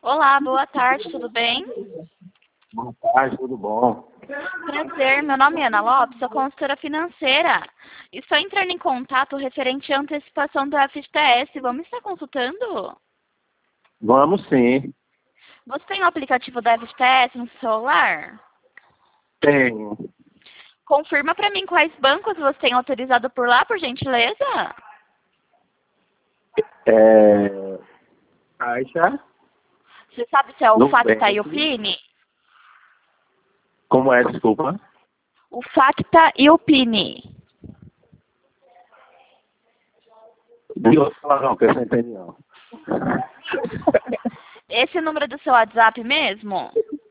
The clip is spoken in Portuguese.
Olá, boa tarde, tudo bem? Boa tarde, tudo bom? Prazer, meu nome é Ana Lopes, sou consultora financeira. Estou entrando em contato referente à antecipação do FGTS. Vamos estar consultando? Vamos sim. Você tem o aplicativo da FGTS no celular? Tenho. Confirma para mim quais bancos você tem autorizado por lá, por gentileza? Caixa, Você sabe se é o Nubank. Facta e o PIN? Como é, desculpa? O Facta e o PIN. Deixa falar não, que eu não entendi não. Esse número do seu WhatsApp mesmo?